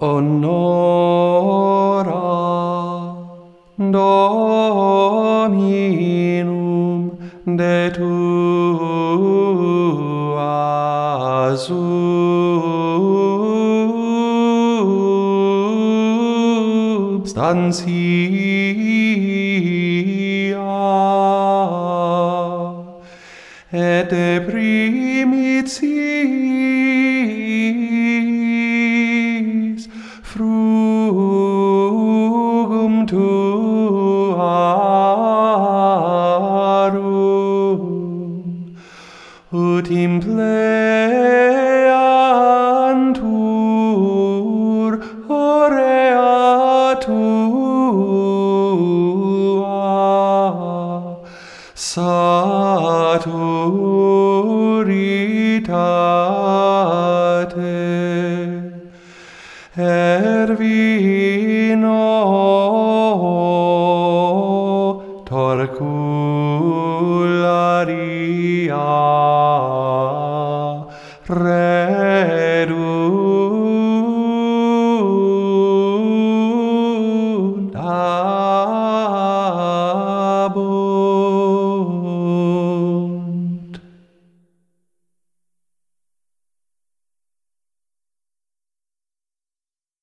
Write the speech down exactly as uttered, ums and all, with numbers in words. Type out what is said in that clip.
Honora Dominum de tua substantia et de primitiis frugum tuarum ut impleantur aurea tua saturitate et vino torcularia